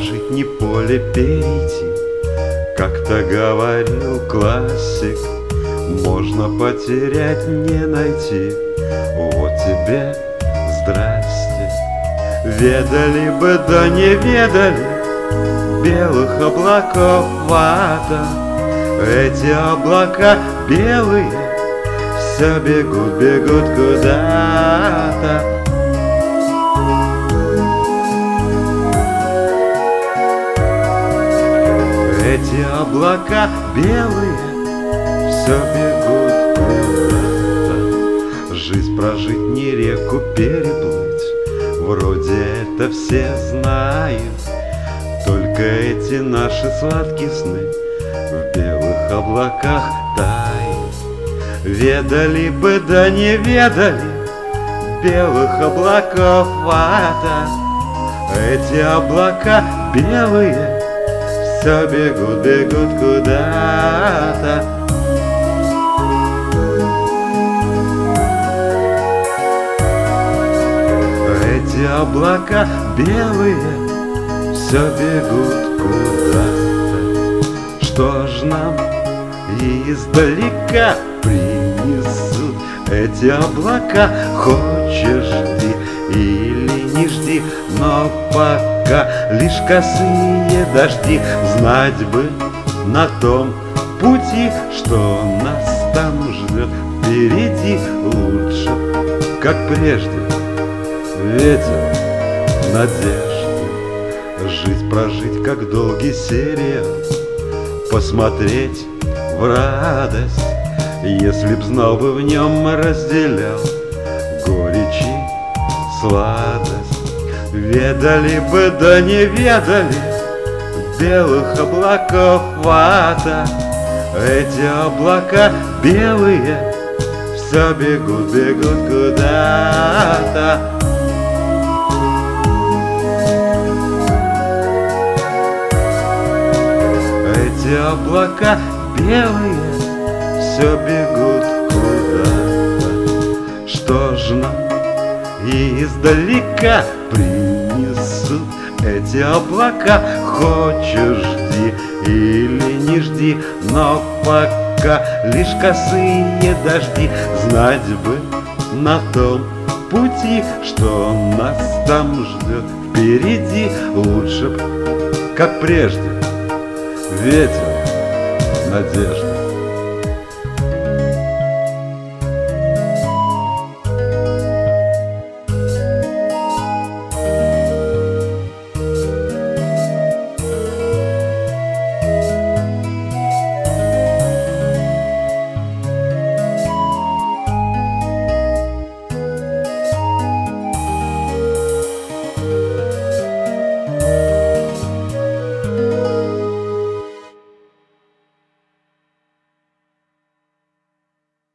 прожить, ни поле перейти. Как-то говорил классик, можно потерять, не найти. Вот тебе здрасте. Ведали бы, да не ведали белых облаков вата. Эти облака белые все бегут, бегут куда-то. Эти облака белые все бегут куда-то. Жизнь прожить, не реку переплыть, вроде это все знают. Только эти наши сладкие сны в белых облаках тают. Ведали бы, да не ведали белых облаков вата. Эти облака белые все бегут, бегут куда-то. Эти облака белые все бегут куда-то. Что ж нам издалека принесут эти облака? Хочешь жди или не жди, но пока лишь косые дожди. Знать бы на том пути, что нас там ждет впереди, лучше, как прежде, ветер надежды. Жизнь прожить, как долгий сериал, посмотреть в радость. Если б знал бы, в нем разделял горечь и сладость. Ведали бы, да не ведали белых облаков вата. Эти облака белые все бегут, бегут куда-то. Эти облака белые все бегут куда-то. Что ж нам издалека принесут эти облака? Хочешь жди или не жди, но пока лишь косые дожди. Знать бы на том пути, что нас там ждет впереди, лучше б, как прежде, ветер надежды.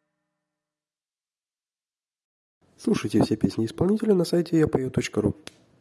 Слушайте все песни исполнителя на сайте yapою.ru.